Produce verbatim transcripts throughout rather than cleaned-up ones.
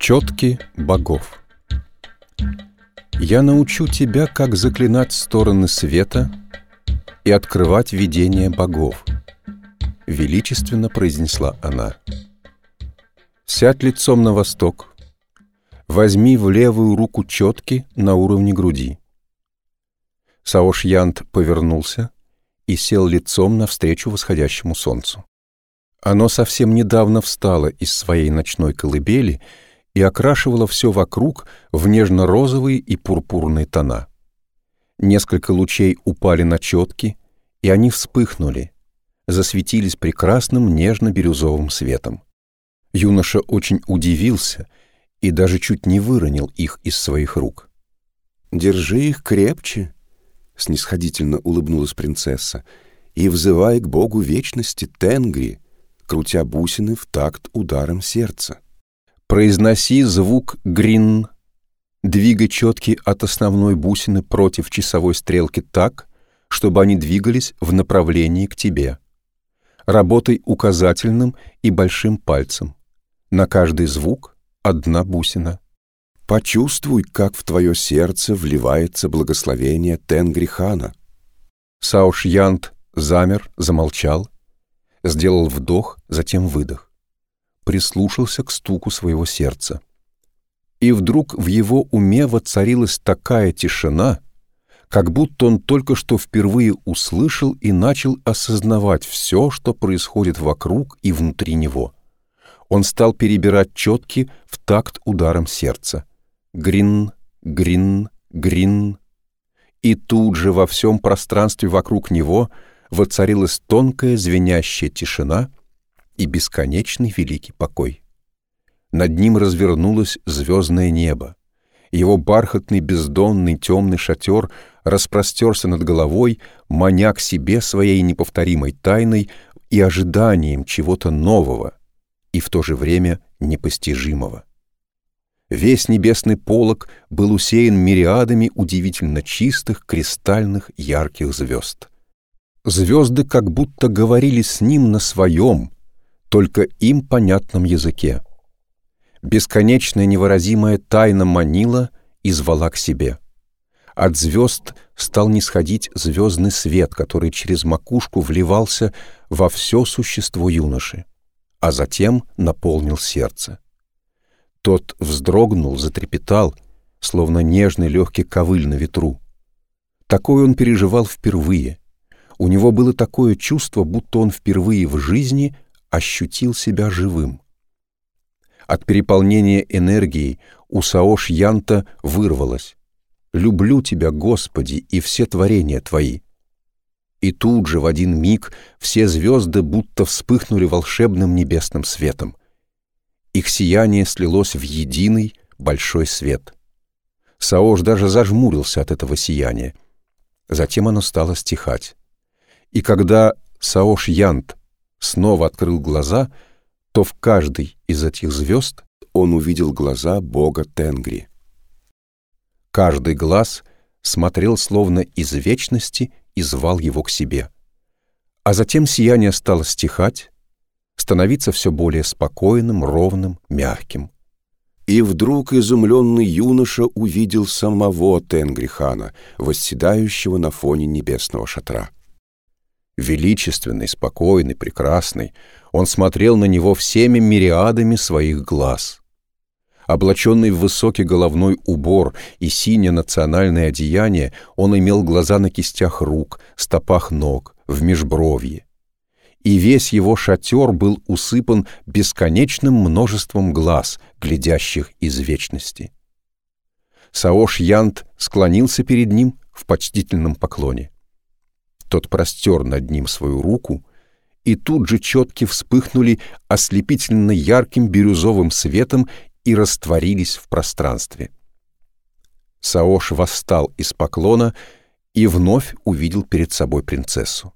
Четки богов. Я научу тебя, как заклинать стороны света и открывать видение богов, — величественно произнесла она. Сядь лицом на восток, возьми в левую руку четки на уровне груди. Саош-Янт повернулся и сел лицом навстречу восходящему солнцу. Оно совсем недавно встало из своей ночной колыбели и окрашивало все вокруг в нежно-розовые и пурпурные тона. Несколько лучей упали на четки, и они вспыхнули, засветились прекрасным нежно-бирюзовым светом. Юноша очень удивился и даже чуть не выронил их из своих рук. «Держи их крепче», — снисходительно улыбнулась принцесса, «и взывай к богу вечности Тенгри, крутя бусины в такт ударом сердца». Произноси звук «грин». Двигай четки от основной бусины против часовой стрелки так, чтобы они двигались в направлении к тебе. Работай указательным и большим пальцем. На каждый звук одна бусина. Почувствуй, как в твое сердце вливается благословение Тенгри-хана. Саош-Янт замер, замолчал, сделал вдох, затем выдох. Прислушался к стуку своего сердца. И вдруг в его уме воцарилась такая тишина, как будто он только что впервые услышал и начал осознавать все, что происходит вокруг и внутри него. Он стал перебирать четки в такт ударом сердца. Грин, грин, грин. И тут же во всем пространстве вокруг него воцарилась тонкая звенящая тишина и бесконечный великий покой. Над ним развернулось звездное небо. Его бархатный бездонный темный шатер распростерся над головой, маня к себе своей неповторимой тайной и ожиданием чего-то нового и в то же время непостижимого. Весь небесный полог был усеян мириадами удивительно чистых, кристальных, ярких звезд. Звезды как будто говорили с ним на своем, только им понятном языке. Бесконечная невыразимая тайна манила и звала к себе. От звезд стал нисходить звездный свет, который через макушку вливался во все существо юноши, а затем наполнил сердце. Тот вздрогнул, затрепетал, словно нежный легкий ковыль на ветру. Такое он переживал впервые. У него было такое чувство, будто он впервые в жизни ощутил себя живым. От переполнения энергией у Саош-Янта вырвалось: «Люблю тебя, Господи, и все творения Твои». И тут же в один миг все звезды будто вспыхнули волшебным небесным светом. Их сияние слилось в единый большой свет. Саош даже зажмурился от этого сияния. Затем оно стало стихать. И когда Саош-Янт снова открыл глаза, то в каждой из этих звезд он увидел глаза бога Тенгри. Каждый глаз смотрел словно из вечности и звал его к себе. А затем сияние стало стихать, становиться все более спокойным, ровным, мягким. И вдруг изумленный юноша увидел самого Тенгри-хана, восседающего на фоне небесного шатра. Величественный, спокойный, прекрасный, он смотрел на него всеми мириадами своих глаз. Облаченный в высокий головной убор и синее национальное одеяние, он имел глаза на кистях рук, стопах ног, в межбровье. И весь его шатер был усыпан бесконечным множеством глаз, глядящих из вечности. Саош-Янт склонился перед ним в почтительном поклоне. Тот простер над ним свою руку, и тут же четки вспыхнули ослепительно ярким бирюзовым светом и растворились в пространстве. Саош восстал из поклона и вновь увидел перед собой принцессу.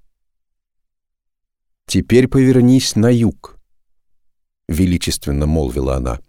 «Теперь повернись на юг», — величественно молвила она.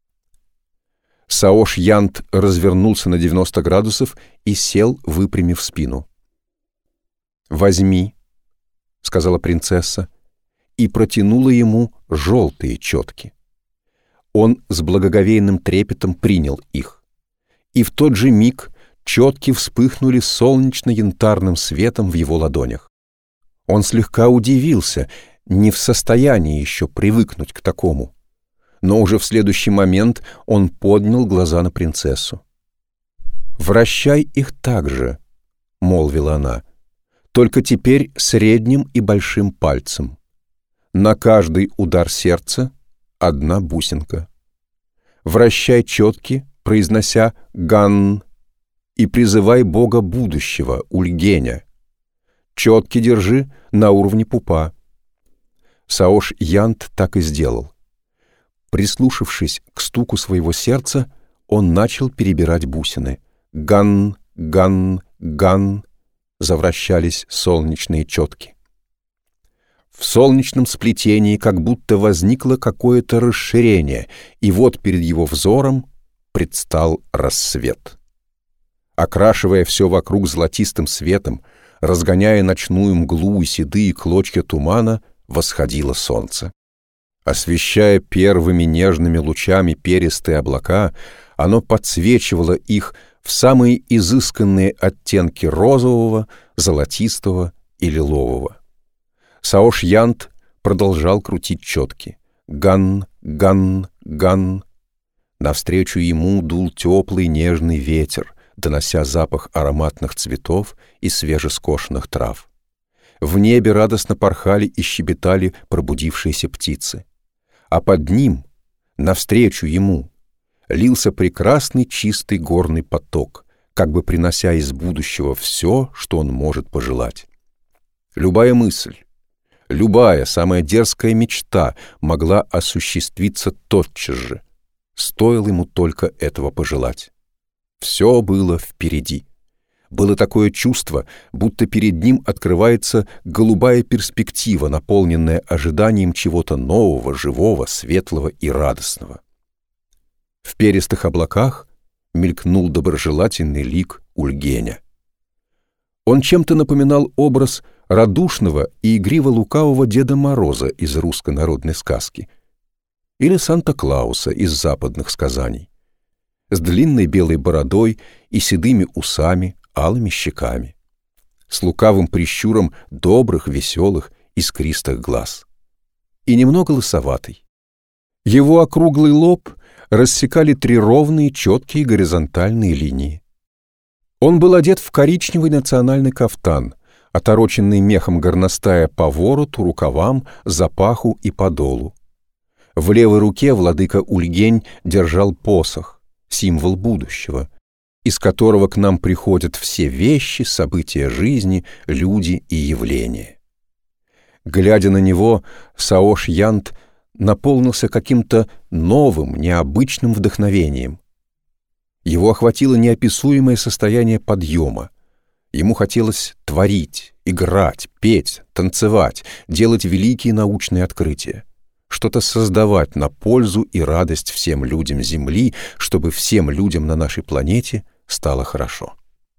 Саош-Янт развернулся на девяносто градусов и сел, выпрямив спину. «Возьми», — сказала принцесса, и протянула ему желтые четки. Он с благоговейным трепетом принял их. И в тот же миг четки вспыхнули солнечно-янтарным светом в его ладонях. Он слегка удивился, не в состоянии еще привыкнуть к такому. Но уже в следующий момент он поднял глаза на принцессу. «Вращай их так же», — молвила она, — «только теперь средним и большим пальцем. На каждый удар сердца одна бусинка. Вращай четки, произнося «ган», и призывай бога будущего, Ульгеня. Четки держи на уровне пупа». Саош Янт так и сделал. Прислушавшись к стуку своего сердца, он начал перебирать бусины. Ган, ган, ган, завращались солнечные четки. В солнечном сплетении как будто возникло какое-то расширение, и вот перед его взором предстал рассвет. Окрашивая все вокруг золотистым светом, разгоняя ночную мглу и седые клочья тумана, восходило солнце. Освещая первыми нежными лучами перистые облака, оно подсвечивало их в самые изысканные оттенки розового, золотистого и лилового. Саош Янт продолжал крутить четки. Ган, ган, ган. Навстречу ему дул теплый нежный ветер, донося запах ароматных цветов и свежескошенных трав. В небе радостно порхали и щебетали пробудившиеся птицы. А под ним, навстречу ему, лился прекрасный чистый горный поток, как бы принося из будущего все, что он может пожелать. Любая мысль, любая самая дерзкая мечта могла осуществиться тотчас же, стоило ему только этого пожелать. Все было впереди. Было такое чувство, будто перед ним открывается голубая перспектива, наполненная ожиданием чего-то нового, живого, светлого и радостного. В перистых облаках мелькнул доброжелательный лик Ульгеня. Он чем-то напоминал образ радушного и игриво-лукавого Деда Мороза из русской народной сказки или Санта-Клауса из западных сказаний, с длинной белой бородой и седыми усами, алыми щеками, с лукавым прищуром добрых, веселых, искристых глаз. И немного лысоватый. Его округлый лоб рассекали три ровные, четкие горизонтальные линии. Он был одет в коричневый национальный кафтан, отороченный мехом горностая по вороту, рукавам, за паху и подолу. В левой руке владыка Ульгень держал посох, символ будущего, из которого к нам приходят все вещи, события жизни, люди и явления. Глядя на него, Саош Янт наполнился каким-то новым, необычным вдохновением. Его охватило неописуемое состояние подъема. Ему хотелось творить, играть, петь, танцевать, делать великие научные открытия, что-то создавать на пользу и радость всем людям Земли, чтобы всем людям на нашей планете стало хорошо.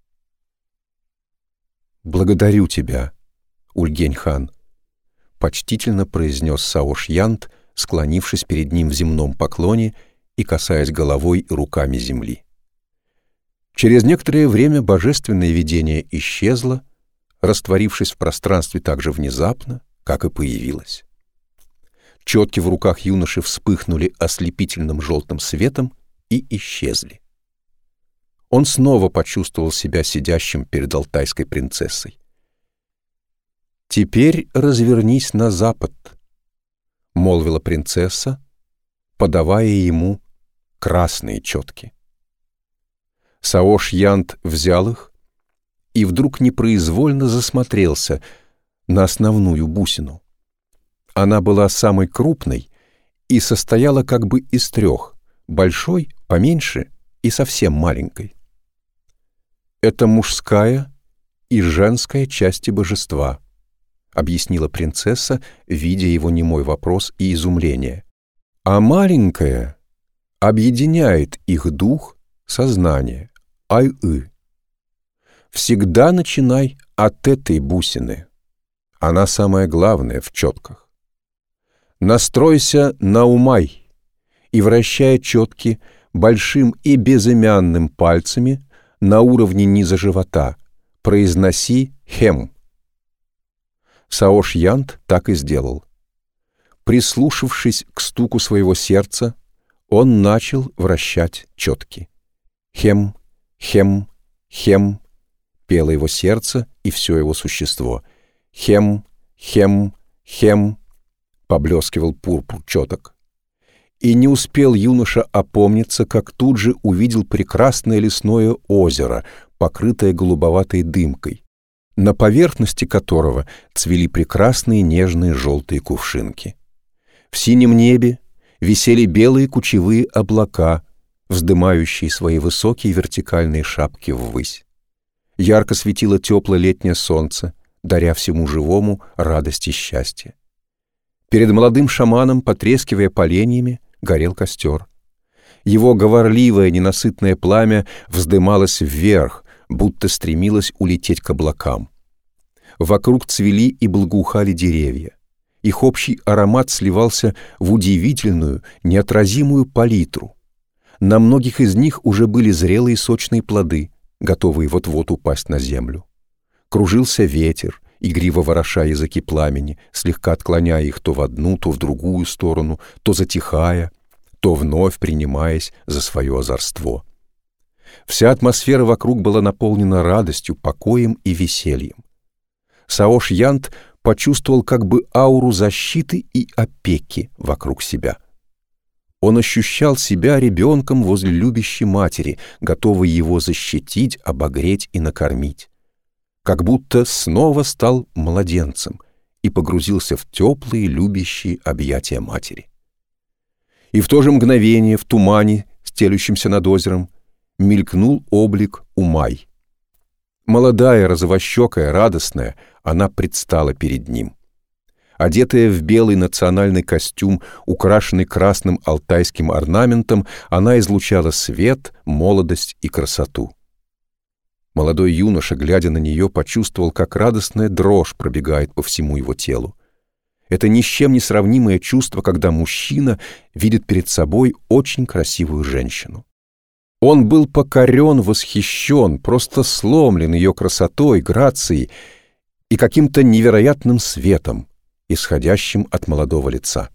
«Благодарю тебя, Ульгень-хан», — почтительно произнес Саош Янт, склонившись перед ним в земном поклоне и касаясь головой и руками земли. Через некоторое время божественное видение исчезло, растворившись в пространстве так же внезапно, как и появилось. Четки в руках юноши вспыхнули ослепительным желтым светом и исчезли. Он снова почувствовал себя сидящим перед алтайской принцессой. «Теперь развернись на запад», — молвила принцесса, подавая ему красные четки. Саош Янт взял их и вдруг непроизвольно засмотрелся на основную бусину. Она была самой крупной и состояла как бы из трех — большой, поменьше и совсем маленькой. «Это мужская и женская части божества», — объяснила принцесса, видя его немой вопрос и изумление. «А маленькая объединяет их дух, сознание, ай-ы. Всегда начинай от этой бусины. Она самая главная в четках. Настройся на умай и, вращая четки большим и безымянным пальцами на уровне низа живота, произноси «хем». Саош Янт так и сделал. Прислушавшись к стуку своего сердца, он начал вращать четки. «Хем, хем, хем», пело его сердце и все его существо. «Хем, хем, хем», поблескивал пурпур четок. И не успел юноша опомниться, как тут же увидел прекрасное лесное озеро, покрытое голубоватой дымкой, на поверхности которого цвели прекрасные нежные желтые кувшинки. В синем небе висели белые кучевые облака, вздымающие свои высокие вертикальные шапки ввысь. Ярко светило теплое летнее солнце, даря всему живому радость и счастье. Перед молодым шаманом, потрескивая поленьями, горел костер. Его говорливое ненасытное пламя вздымалось вверх, будто стремилось улететь к облакам. Вокруг цвели и благоухали деревья. Их общий аромат сливался в удивительную, неотразимую палитру. На многих из них уже были зрелые сочные плоды, готовые вот-вот упасть на землю. Кружился ветер, игриво вороша языки пламени, слегка отклоняя их то в одну, то в другую сторону, то затихая, то вновь принимаясь за свое озорство. Вся атмосфера вокруг была наполнена радостью, покоем и весельем. Саош Янт почувствовал как бы ауру защиты и опеки вокруг себя. Он ощущал себя ребенком возле любящей матери, готовой его защитить, обогреть и накормить. Как будто снова стал младенцем и погрузился в теплые, любящие объятия матери. И в то же мгновение в тумане, стелющемся над озером, мелькнул облик Умай. Молодая, розовощекая, радостная, она предстала перед ним. Одетая в белый национальный костюм, украшенный красным алтайским орнаментом, она излучала свет, молодость и красоту. Молодой юноша, глядя на нее, почувствовал, как радостная дрожь пробегает по всему его телу. Это ни с чем не сравнимое чувство, когда мужчина видит перед собой очень красивую женщину. Он был покорен, восхищен, просто сломлен ее красотой, грацией и каким-то невероятным светом, исходящим от молодого лица.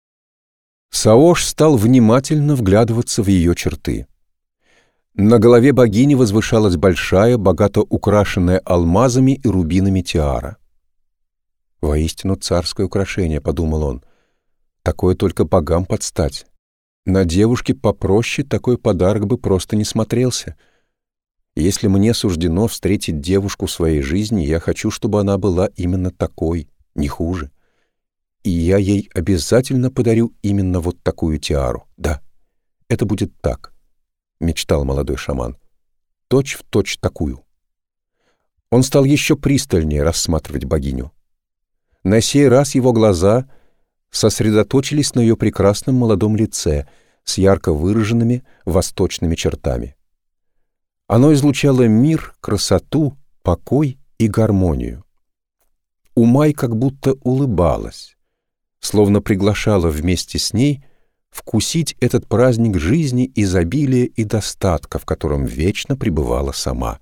Саош стал внимательно вглядываться в ее черты. На голове богини возвышалась большая, богато украшенная алмазами и рубинами тиара. «Воистину царское украшение», — подумал он, — «такое только богам подстать. На девушке попроще такой подарок бы просто не смотрелся. Если мне суждено встретить девушку в своей жизни, я хочу, чтобы она была именно такой, не хуже. И я ей обязательно подарю именно вот такую тиару. Да, это будет так», — мечтал молодой шаман. «Точь в точь такую». Он стал еще пристальнее рассматривать богиню. На сей раз его глаза сосредоточились на ее прекрасном молодом лице с ярко выраженными восточными чертами. Оно излучало мир, красоту, покой и гармонию. Умай как будто улыбалась, словно приглашала вместе с ней вкусить этот праздник жизни, изобилия и достатка, в котором вечно пребывала сама.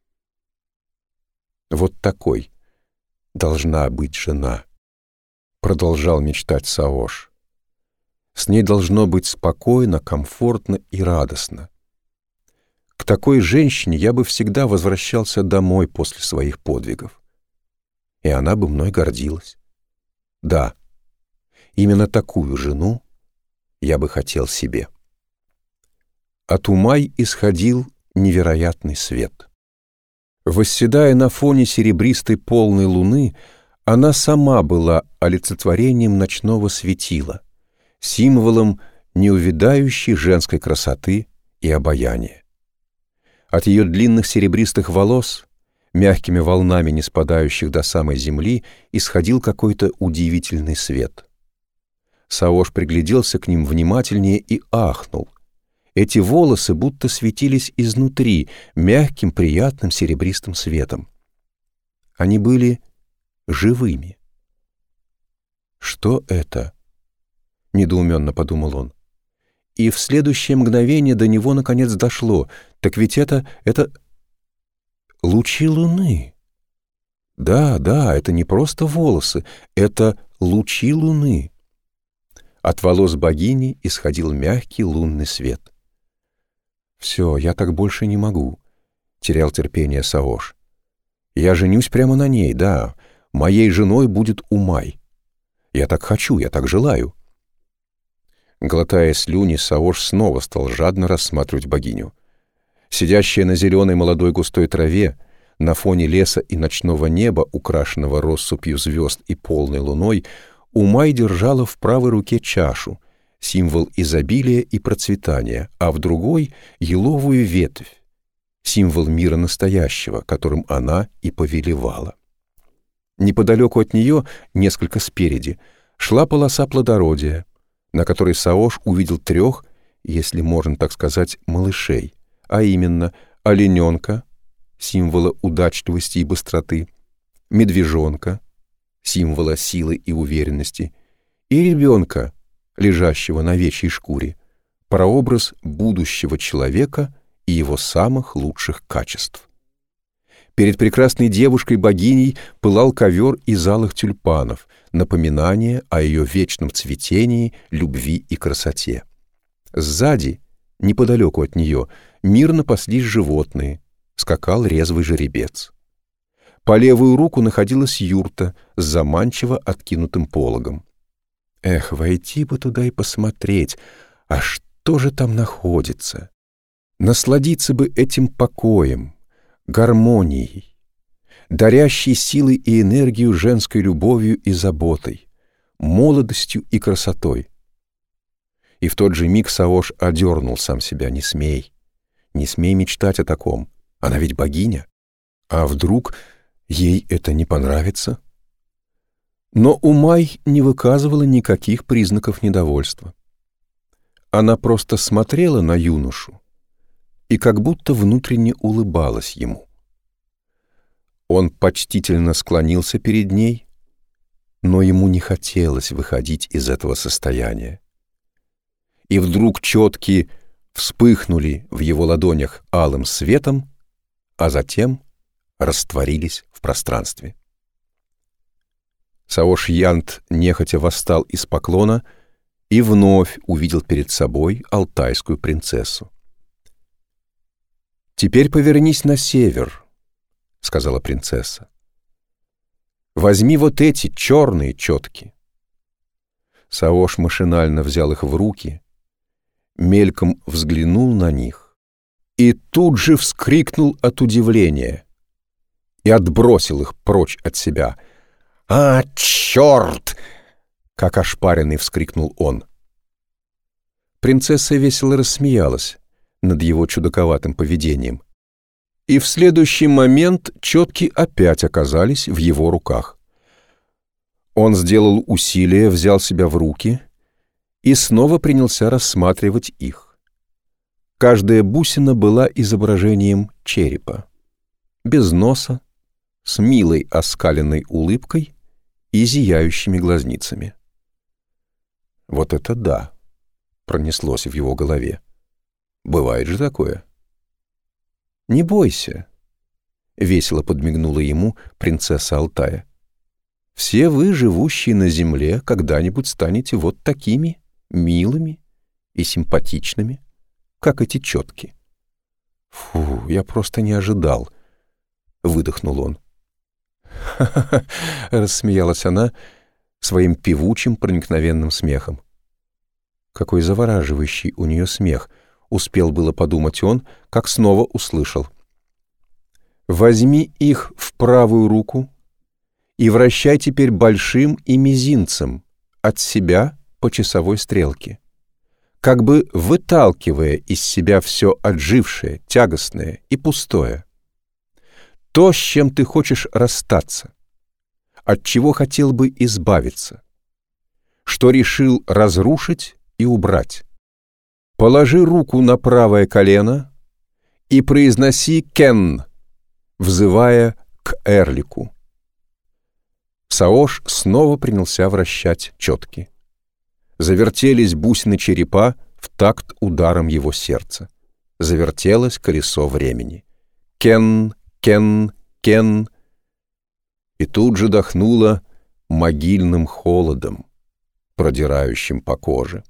«Вот такой должна быть жена», — продолжал мечтать Саош. «С ней должно быть спокойно, комфортно и радостно. К такой женщине я бы всегда возвращался домой после своих подвигов. И она бы мной гордилась. Да, именно такую жену я бы хотел себе». От Умай исходил невероятный свет. Восседая на фоне серебристой полной луны, она сама была олицетворением ночного светила, символом неувядающей женской красоты и обаяния. От ее длинных серебристых волос, мягкими волнами не спадающих до самой земли, исходил какой-то удивительный свет. Саош пригляделся к ним внимательнее и ахнул. Эти волосы будто светились изнутри мягким, приятным серебристым светом. Они были живыми. «Что это?» — недоуменно подумал он. И в следующее мгновение до него наконец дошло. Так ведь это... это... лучи луны. Да, да, это не просто волосы, это лучи луны. От волос богини исходил мягкий лунный свет. «Все, я так больше не могу», — терял терпение Саош. «Я женюсь прямо на ней, да. Моей женой будет Умай. Я так хочу, я так желаю». Глотая слюни, Саош снова стал жадно рассматривать богиню. Сидящая на зеленой молодой густой траве, на фоне леса и ночного неба, украшенного россыпью звезд и полной луной, Умай держала в правой руке чашу, символ изобилия и процветания, а в другой — еловую ветвь, символ мира настоящего, которым она и повелевала. Неподалеку от нее, несколько спереди, шла полоса плодородия, на которой Саош увидел трех, если можно так сказать, малышей, а именно олененка, символа удачливости и быстроты, медвежонка, символа силы и уверенности, и ребенка, лежащего на овечьей шкуре, прообраз будущего человека и его самых лучших качеств. Перед прекрасной девушкой-богиней пылал ковер из алых тюльпанов, напоминание о ее вечном цветении, любви и красоте. Сзади, неподалеку от нее, мирно паслись животные, скакал резвый жеребец. По левую руку находилась юрта с заманчиво откинутым пологом. Эх, войти бы туда и посмотреть, а что же там находится? Насладиться бы этим покоем, гармонией, дарящей силой и энергию женской любовью и заботой, молодостью и красотой. И в тот же миг Саош одернул сам себя: не смей, не смей мечтать о таком, она ведь богиня. А вдруг ей это не понравится? Но Умай не выказывала никаких признаков недовольства. Она просто смотрела на юношу и как будто внутренне улыбалась ему. Он почтительно склонился перед ней, но ему не хотелось выходить из этого состояния. И вдруг четки вспыхнули в его ладонях алым светом, а затем растворились в пространстве. Саош Янт нехотя восстал из поклона и вновь увидел перед собой алтайскую принцессу. «Теперь повернись на север», — сказала принцесса. «Возьми вот эти черные четки». Саош машинально взял их в руки, мельком взглянул на них и тут же вскрикнул от удивления и отбросил их прочь от себя. «А, черт!» — как ошпаренный вскрикнул он. Принцесса весело рассмеялась над его чудаковатым поведением, и в следующий момент четки опять оказались в его руках. Он сделал усилие, взял себя в руки и снова принялся рассматривать их. Каждая бусина была изображением черепа, без носа, с милой оскаленной улыбкой и зияющими глазницами. «Вот это да!» — пронеслось в его голове. «Бывает же такое». «Не бойся», — весело подмигнула ему принцесса Алтая. «Все вы, живущие на земле, когда-нибудь станете вот такими милыми и симпатичными, как эти четки». «Фу, я просто не ожидал», — выдохнул он. «Ха-ха-ха», — рассмеялась она своим певучим проникновенным смехом. Какой завораживающий у нее смех, успел было подумать он, как снова услышал. «Возьми их в правую руку и вращай теперь большим и мизинцем от себя по часовой стрелке, как бы выталкивая из себя все отжившее, тягостное и пустое. То, с чем ты хочешь расстаться, от чего хотел бы избавиться, что решил разрушить и убрать. Положи руку на правое колено и произноси «кен», взывая к Эрлику. Саош снова принялся вращать четки. Завертелись бусины черепа в такт ударом его сердца. Завертелось колесо времени. Кен, кен, кен. И тут же дохнуло могильным холодом, продирающим по коже.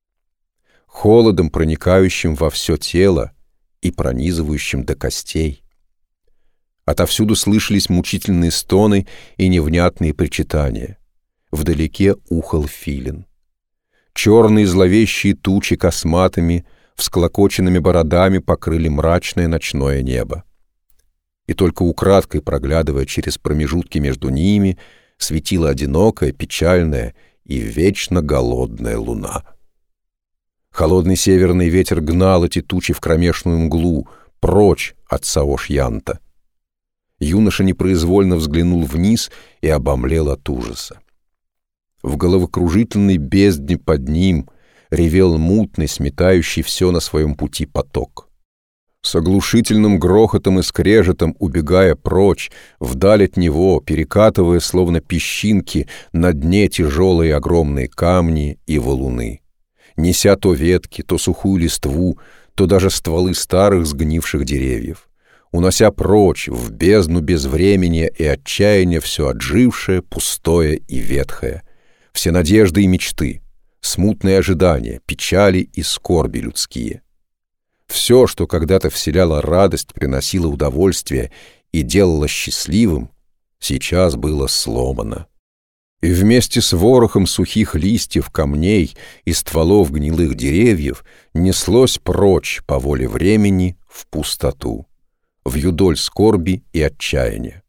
Холодом, проникающим во все тело и пронизывающим до костей. Отовсюду слышались мучительные стоны и невнятные причитания. Вдалеке ухал филин. Черные зловещие тучи косматыми, всклокоченными бородами покрыли мрачное ночное небо. И только украдкой, проглядывая через промежутки между ними, светила одинокая, печальная и вечно голодная луна. Холодный северный ветер гнал эти тучи в кромешную мглу, прочь от Саош-Янта. Юноша непроизвольно взглянул вниз и обомлел от ужаса. В головокружительной бездне под ним ревел мутный, сметающий все на своем пути поток. С оглушительным грохотом и скрежетом, убегая прочь, вдаль от него, перекатывая, словно песчинки, на дне тяжелые огромные камни и валуны, неся то ветки, то сухую листву, то даже стволы старых сгнивших деревьев, унося прочь в бездну безвременья и отчаяния все отжившее, пустое и ветхое, все надежды и мечты, смутные ожидания, печали и скорби людские. Все, что когда-то вселяло радость, приносило удовольствие и делало счастливым, сейчас было сломано. И вместе с ворохом сухих листьев, камней и стволов гнилых деревьев неслось прочь по воле времени в пустоту, в юдоль скорби и отчаяния.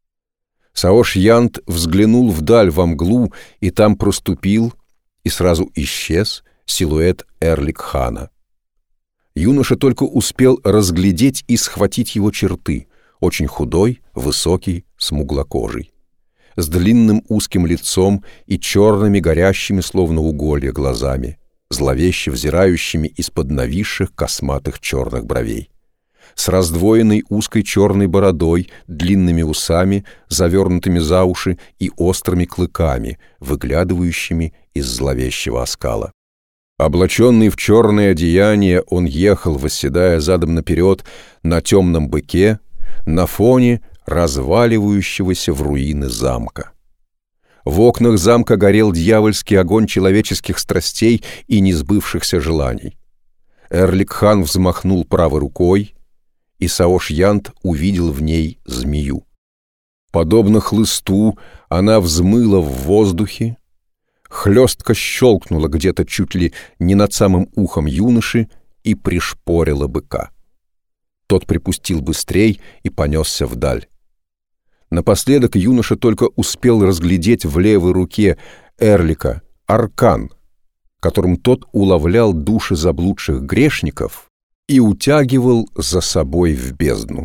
Саош-Янт взглянул вдаль во мглу, и там проступил, и сразу исчез силуэт Эрлик-хана. Юноша только успел разглядеть и схватить его черты, очень худой, высокий, смуглокожий, с длинным узким лицом и черными горящими, словно уголья, глазами, зловеще взирающими из-под нависших косматых черных бровей, с раздвоенной узкой черной бородой, длинными усами, завернутыми за уши и острыми клыками, выглядывающими из зловещего оскала. Облаченный в черное одеяние, он ехал, восседая задом наперед на темном быке, на фоне разваливающегося в руины замка. В окнах замка горел дьявольский огонь человеческих страстей и несбывшихся желаний. Эрлик-хан взмахнул правой рукой, и Саош-Янт увидел в ней змею. Подобно хлысту, она взмыла в воздухе, хлестко щелкнула где-то чуть ли не над самым ухом юноши и пришпорила быка. Тот припустил быстрей и понесся вдаль. Напоследок юноша только успел разглядеть в левой руке Эрлика аркан, которым тот уловлял души заблудших грешников и утягивал за собой в бездну.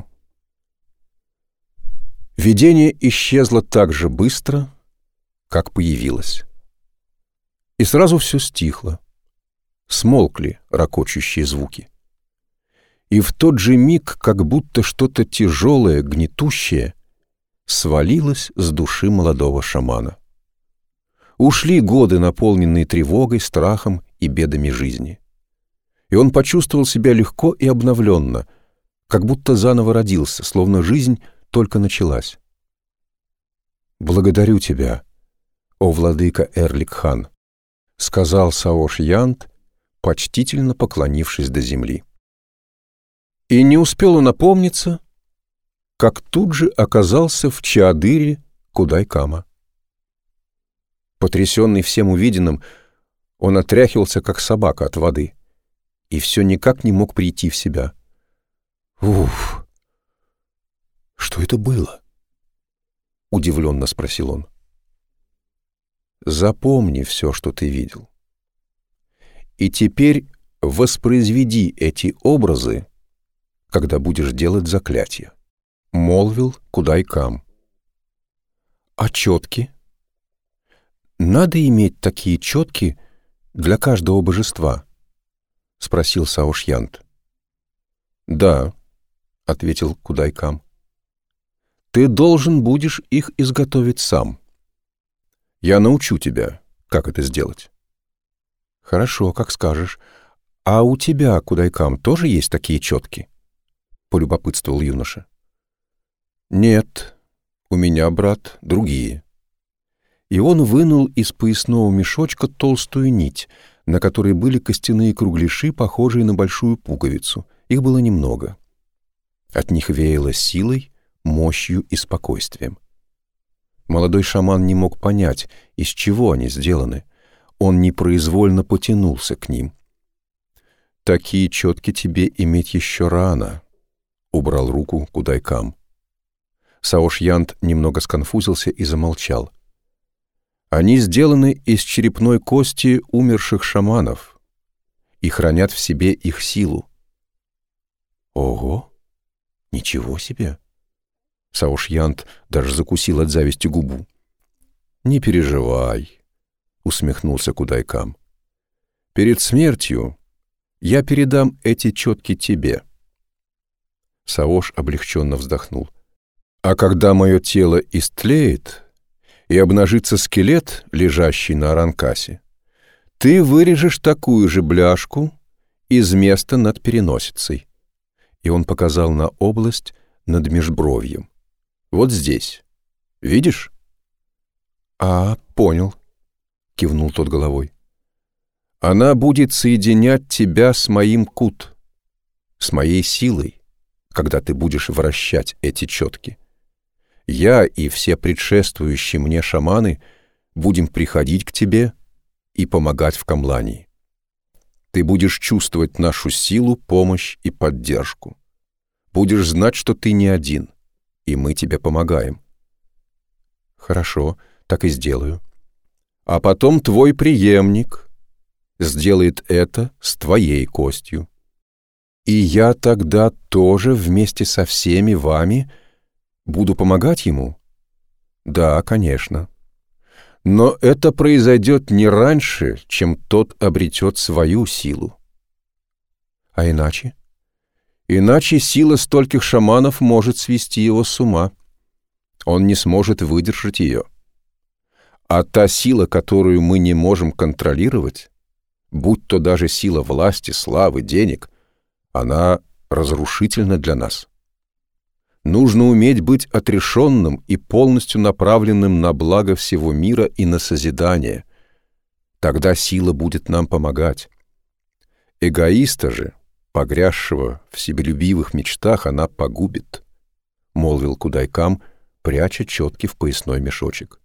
Видение исчезло так же быстро, как появилось. И сразу все стихло, смолкли ракочущие звуки. И в тот же миг, как будто что-то тяжелое, гнетущее, свалилось с души молодого шамана. Ушли годы, наполненные тревогой, страхом и бедами жизни. И он почувствовал себя легко и обновленно, как будто заново родился, словно жизнь только началась. «Благодарю тебя, о владыка Эрлик-хан», — сказал Саош-Янт, почтительно поклонившись до земли. И не успел он опомниться, как тут же оказался в чаадыре Кудай-кама. Потрясенный всем увиденным, он отряхивался, как собака от воды, и все никак не мог прийти в себя. «Уф! Что это было?» — удивленно спросил он. «Запомни все, что ты видел. И теперь воспроизведи эти образы, когда будешь делать заклятие», — молвил Кудай-кам. «А четки? Надо иметь такие четки для каждого божества?» — спросил Саош-Янт. «Да», — ответил Кудай-кам. «Ты должен будешь их изготовить сам. Я научу тебя, как это сделать». «Хорошо, как скажешь. «А у тебя, Кудайкам, тоже есть такие четки?» — полюбопытствовал юноша. «Нет, у меня, брат, другие». И он вынул из поясного мешочка толстую нить, на которой были костяные кругляши, похожие на большую пуговицу. Их было немного. От них веяло силой, мощью и спокойствием. Молодой шаман не мог понять, из чего они сделаны. Он непроизвольно потянулся к ним. «Такие четки тебе иметь еще рано», — убрал руку Кудайкам. Саош-Янт немного сконфузился и замолчал. «Они сделаны из черепной кости умерших шаманов и хранят в себе их силу». «Ого! Ничего себе!» Саош-Янт даже закусил от зависти губу. «Не переживай», — усмехнулся Кудайкам. «Перед смертью я передам эти четки тебе». Саош облегченно вздохнул. «А когда мое тело истлеет и обнажится скелет, лежащий на Аранкасе, ты вырежешь такую же бляшку из места над переносицей». И он показал на область над межбровьем. «Вот здесь. Видишь?» «А, понял», — кивнул тот головой. «Она будет соединять тебя с моим кут, с моей силой, когда ты будешь вращать эти четки. Я и все предшествующие мне шаманы будем приходить к тебе и помогать в камлании. Ты будешь чувствовать нашу силу, помощь и поддержку. Будешь знать, что ты не один, и мы тебе помогаем». «Хорошо, так и сделаю». «А потом твой преемник сделает это с твоей костью. И я тогда тоже вместе со всеми вами буду помогать ему?» «Да, конечно. Но это произойдет не раньше, чем тот обретет свою силу». «А иначе?» «Иначе сила стольких шаманов может свести его с ума. Он не сможет выдержать ее. А та сила, которую мы не можем контролировать, будь то даже сила власти, славы, денег, она разрушительна для нас. Нужно уметь быть отрешенным и полностью направленным на благо всего мира и на созидание. Тогда сила будет нам помогать. Эгоиста же, погрязшего в себелюбивых мечтах, она погубит», — молвил Кудайкам, пряча четки в поясной мешочек.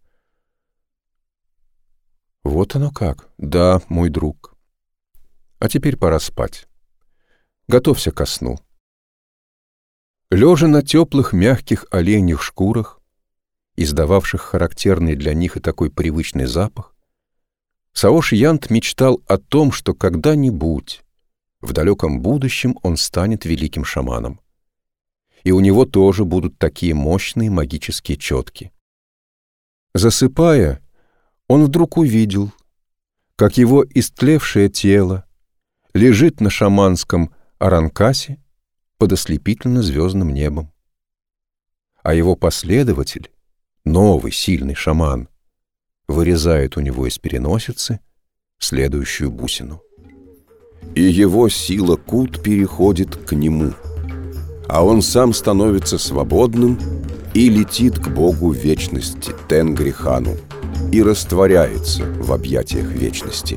«Вот оно как. Да, мой друг. А теперь пора спать. Готовься ко сну». Лежа на теплых мягких оленьих шкурах, издававших характерный для них и такой привычный запах, Саош-Янт мечтал о том, что когда-нибудь в далеком будущем он станет великим шаманом. И у него тоже будут такие мощные магические четки. Засыпая, он вдруг увидел, как его истлевшее тело лежит на шаманском Аранкасе под ослепительно-звездным небом. А его последователь, новый сильный шаман, вырезает у него из переносицы следующую бусину. И его сила кут переходит к нему, а он сам становится свободным и летит к богу вечности Тенгри-хану и растворяется в объятиях вечности.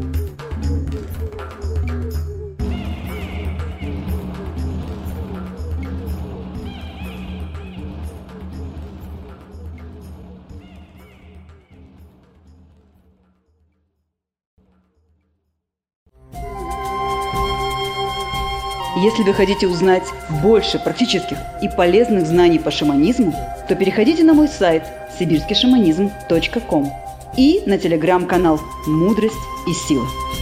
Если вы хотите узнать больше практических и полезных знаний по шаманизму, то переходите на мой сайт сибирский шаманизм точка ком и на телеграм-канал «Мудрость и сила».